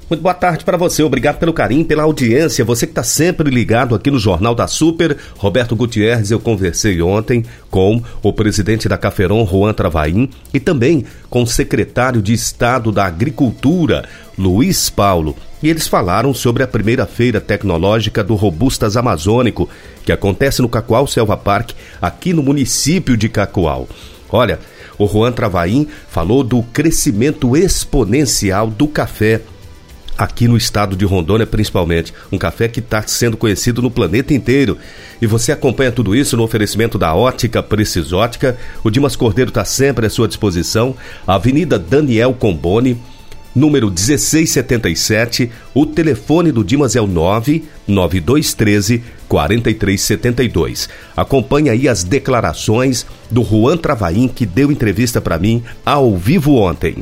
Muito boa tarde para você, obrigado pelo carinho, pela audiência, você que está sempre ligado aqui no Jornal da Super. Roberto Gutierrez, eu conversei ontem com o presidente da Caféron, Juan Travaim, e também com o secretário de Estado da Agricultura, Luiz Paulo. E eles falaram sobre a primeira feira tecnológica do Robustas Amazônico, que acontece no Cacoal Selva Park, aqui no município de Cacoal. Olha, o Juan Travaim falou do crescimento exponencial do café aqui no estado de Rondônia, principalmente. Um café que está sendo conhecido no planeta inteiro. E você acompanha tudo isso no oferecimento da Ótica Precisótica. O Dimas Cordeiro está sempre à sua disposição. A Avenida Daniel Comboni, número 1677. O telefone do Dimas é o 99213-4372. Acompanhe aí as declarações do Juan Travaim, que deu entrevista para mim ao vivo ontem.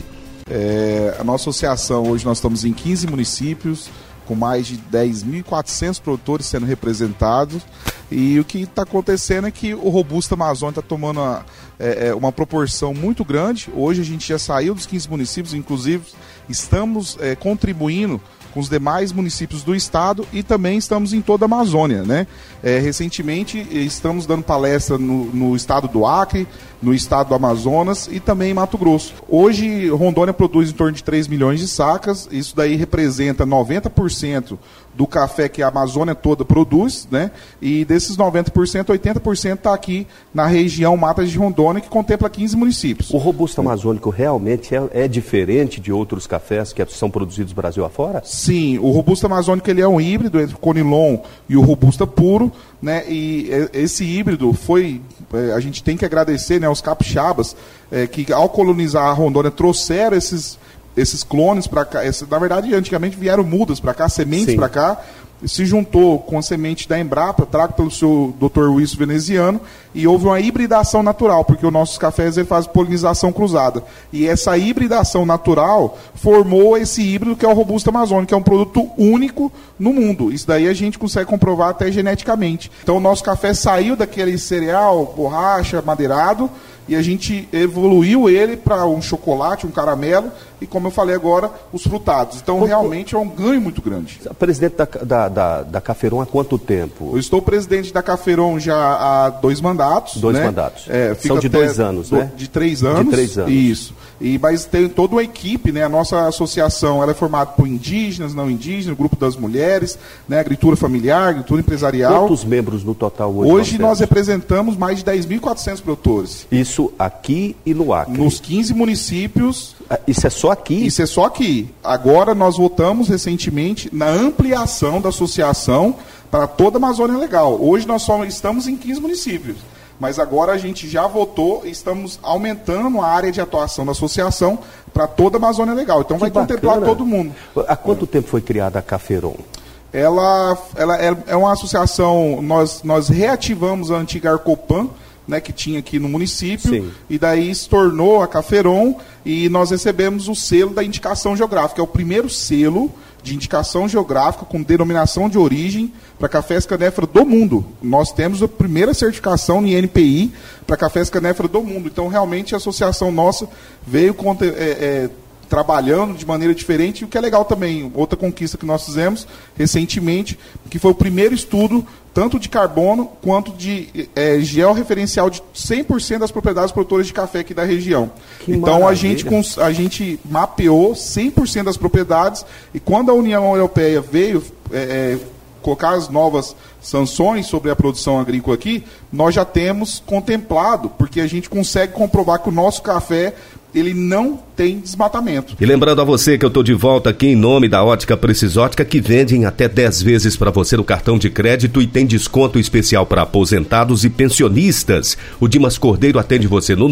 A nossa associação, hoje nós estamos em 15 municípios, com mais de 10.400 produtores sendo representados, e o que está acontecendo é que o Robusta Amazônia está tomando uma proporção muito grande. Hoje a gente já saiu dos 15 municípios, inclusive estamos contribuindo com os demais municípios do estado e também estamos em toda a Amazônia, né? Recentemente estamos dando palestra no estado do Acre, no estado do Amazonas e também em Mato Grosso. Hoje Rondônia produz em torno de 3 milhões de sacas, isso daí representa 90% do café que a Amazônia toda produz, né? E desses 90%, 80% está aqui na região Matas de Rondônia, que contempla 15 municípios. O Robusta Amazônico realmente é diferente de outros cafés que são produzidos Brasil afora? Sim, o Robusta Amazônico ele é um híbrido entre o Conilon e o Robusta puro, né? E esse híbrido a gente tem que agradecer, né, aos capixabas que ao colonizar a Rondônia trouxeram esses clones para cá. Na verdade, antigamente vieram mudas para cá, sementes para cá, se juntou com a semente da Embrapa, trago pelo seu Dr. Wilson Veneziano, e houve uma hibridação natural, porque os nossos cafés fazem polinização cruzada. E essa hibridação natural formou esse híbrido que é o Robusta Amazônico, que é um produto único no mundo. Isso daí a gente consegue comprovar até geneticamente. Então o nosso café saiu daquele cereal, borracha, madeirado, e a gente evoluiu ele para um chocolate, um caramelo, e como eu falei agora, os frutados. Então, realmente é um ganho muito grande. Presidente da Caféron há quanto tempo? Eu estou presidente da Caféron já há 2 mandatos. 2 mandatos. São de 2 anos, né? De 3 anos. De 3 anos. Isso. Mas tem toda uma equipe, né? A nossa associação ela é formada por indígenas, não indígenas, grupo das mulheres, né? Agricultura familiar, agricultura empresarial. Quantos membros no total hoje? Hoje nós representamos mais de 10.400 produtores. Isso aqui e no Acre? Nos 15 municípios. Isso é só aqui? Isso é só aqui. Agora nós votamos recentemente na ampliação da associação para toda a Amazônia Legal. Hoje nós só estamos em 15 municípios. Mas agora a gente já votou e estamos aumentando a área de atuação da associação para toda a Amazônia Legal. Então vai contemplar todo mundo. Há quanto tempo foi criada a Caféron? Ela é uma associação, nós reativamos a antiga Arcopan, né, que tinha aqui no município. Sim. E daí se tornou a Caféron e nós recebemos o selo da indicação geográfica. É o primeiro selo de indicação geográfica com denominação de origem para cafés canéfora do mundo. Nós temos a primeira certificação no INPI para cafés canéfora do mundo. Então, realmente, a associação nossa veio trabalhando de maneira diferente. E o que é legal também, outra conquista que nós fizemos recentemente, que foi o primeiro estudo tanto de carbono quanto de georreferencial de 100% das propriedades produtoras de café aqui da região. Então a gente mapeou 100% das propriedades e quando a União Europeia veio colocar as novas sanções sobre a produção agrícola aqui, nós já temos contemplado, porque a gente consegue comprovar que o nosso café ele não tem desmatamento. E lembrando a você que eu estou de volta aqui em nome da Ótica Precisótica, que vende em até 10 vezes para você no cartão de crédito e tem desconto especial para aposentados e pensionistas. O Dimas Cordeiro atende você no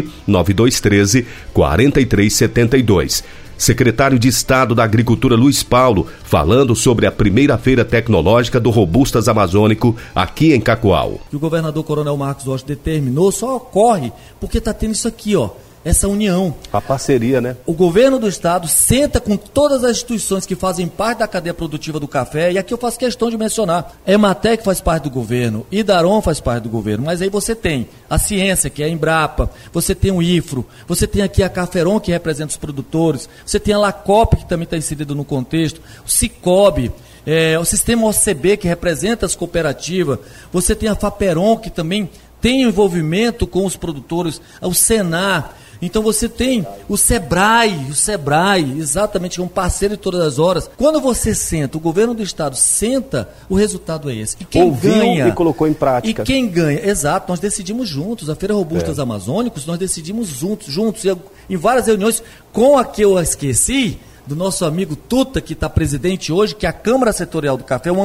99213-4372. Secretário de Estado da Agricultura Luiz Paulo, falando sobre a primeira feira tecnológica do Robustas Amazônico aqui em Cacoal. O governador Coronel Marcos Rocha determinou só ocorre porque está tendo isso aqui, ó. essa união. A parceria, né? O governo do estado senta com todas as instituições que fazem parte da cadeia produtiva do café, e aqui eu faço questão de mencionar, a Ematec faz parte do governo, Idaron faz parte do governo, mas aí você tem a ciência, que é a Embrapa, você tem o IFRO, você tem aqui a Caferon, que representa os produtores, você tem a Lacop, que também está inserida no contexto, o Cicobi, o sistema OCB, que representa as cooperativas, você tem a Faperon, que também tem envolvimento com os produtores, o Senar. Então você tem o Sebrae, exatamente, que é um parceiro de todas as horas. Quando você senta, o governo do estado senta, o resultado é esse. E quem ganha, e colocou em prática. E quem ganha, exato, nós decidimos juntos, a Feira Robustas Amazônicos, nós decidimos juntos, em várias reuniões, com a que eu esqueci, do nosso amigo Tuta, que está presidente hoje, que é a Câmara Setorial do Café, um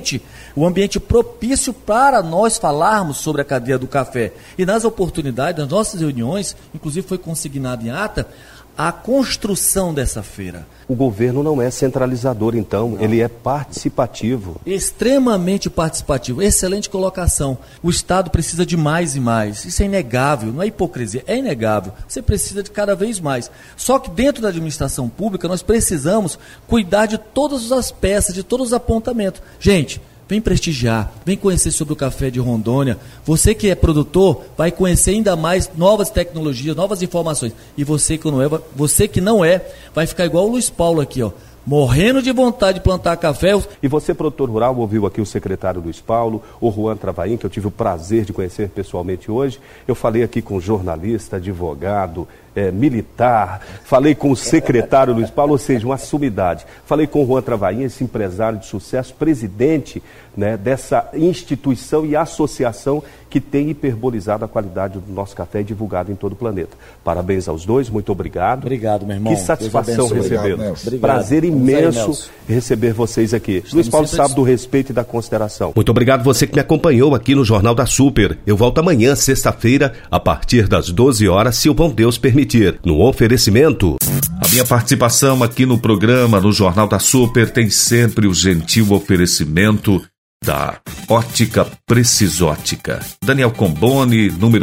ambiente propício para nós falarmos sobre a cadeia do café. E nas oportunidades, nas nossas reuniões, inclusive foi consignado em ata, a construção dessa feira. O governo não é centralizador, então, não. Ele é participativo. Extremamente participativo, excelente colocação. O Estado precisa de mais e mais, isso é inegável, não é hipocrisia, é inegável. Você precisa de cada vez mais. Só que dentro da administração pública nós precisamos cuidar de todas as peças, de todos os apontamentos. Gente, vem prestigiar, vem conhecer sobre o café de Rondônia. Você que é produtor vai conhecer ainda mais novas tecnologias, novas informações. E você que não é, vai ficar igual o Luiz Paulo aqui, ó, morrendo de vontade de plantar café. E você, produtor rural, ouviu aqui o secretário Luiz Paulo, o Juan Travaim, que eu tive o prazer de conhecer pessoalmente hoje. Eu falei aqui com jornalista, advogado, militar, falei com o secretário Luiz Paulo, ou seja, uma sumidade. Falei com o Juan Travaim, esse empresário de sucesso, presidente, né, dessa instituição e associação que tem hiperbolizado a qualidade do nosso café e divulgado em todo o planeta. Parabéns aos dois, muito obrigado. Obrigado, meu irmão. Que satisfação recebê-los. Prazer imenso receber vocês aqui. Luiz Paulo sabe do respeito e da consideração. Muito obrigado você que me acompanhou aqui no Jornal da Super. Eu volto amanhã, sexta-feira, a partir das 12 horas, se o bom Deus permitir. No oferecimento. A minha participação aqui no programa, no Jornal da Super, tem sempre o gentil oferecimento da Ótica Precisótica. Daniel Comboni, número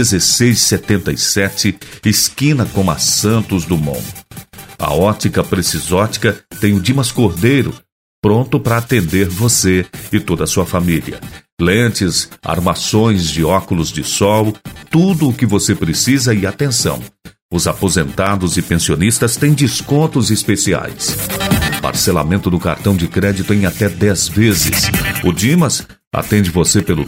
1677, esquina com a Santos Dumont. A Ótica Precisótica tem o Dimas Cordeiro, pronto para atender você e toda a sua família. Lentes, armações de óculos de sol, tudo o que você precisa e atenção. Os aposentados e pensionistas têm descontos especiais. Parcelamento do cartão de crédito em até 10 vezes. O Dimas atende você pelo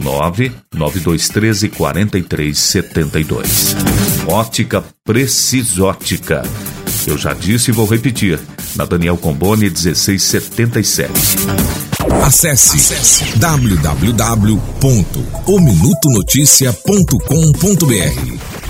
99213-4372. Ótica Precisótica. Eu já disse e vou repetir. Na Daniel Comboni, 1677. Acesse www.ominutonoticia.com.br